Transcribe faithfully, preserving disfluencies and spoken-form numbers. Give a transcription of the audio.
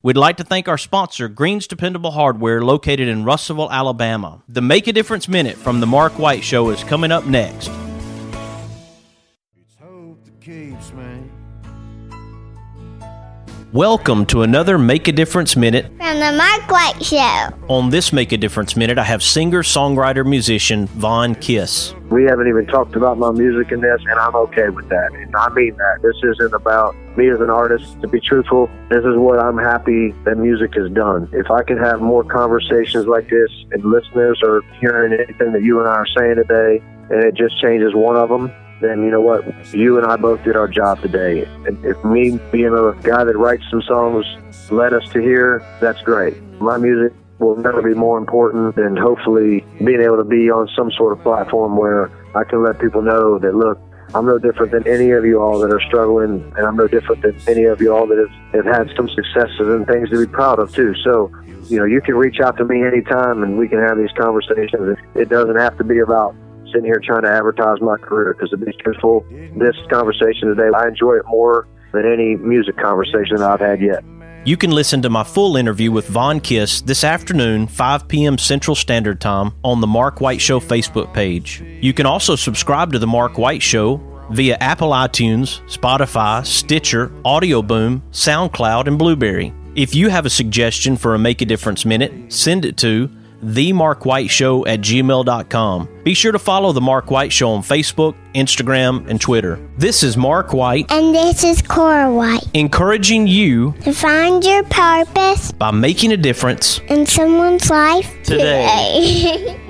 We'd like to thank our sponsor, Green's Dependable Hardware, located in Russellville, Alabama. The Make a Difference Minute from The Mark White Show is coming up next. It's hope that keeps me. Welcome to another Make a Difference Minute from The Mark White Show. On this Make a Difference Minute, I have singer, songwriter, musician Von Kiss. We haven't even talked about my music in this, and I'm okay with that. And I mean that. This isn't about me as an artist. To be truthful, this is what I'm happy that music has done. If I can have more conversations like this and listeners are hearing anything that you and I are saying today, and it just changes one of them, then you know what? You and I both did our job today. And if me being a guy that writes some songs led us to here, that's great. My music will never be more important than hopefully being able to be on some sort of platform where I can let people know that, look, I'm no different than any of you all that are struggling, and I'm no different than any of you all that have, have had some successes and things to be proud of too. So, you know, you can reach out to me anytime and we can have these conversations. It doesn't have to be about sitting here trying to advertise my career, because to be truthful, this conversation today, I enjoy it more than any music conversation that I've had yet. You can listen to my full interview with Von Kiss this afternoon, five p.m. Central Standard Time, on the Mark White Show Facebook page. You can also subscribe to the Mark White Show via Apple iTunes, Spotify, Stitcher, Audio Boom, SoundCloud, and Blueberry. If you have a suggestion for a Make a Difference Minute, send it to the mark white show at gmail dot com. Be sure to follow The Mark White Show on Facebook, Instagram, and Twitter. This is Mark White. And this is Cora White. Encouraging you to find your purpose by making a difference in someone's life today. today.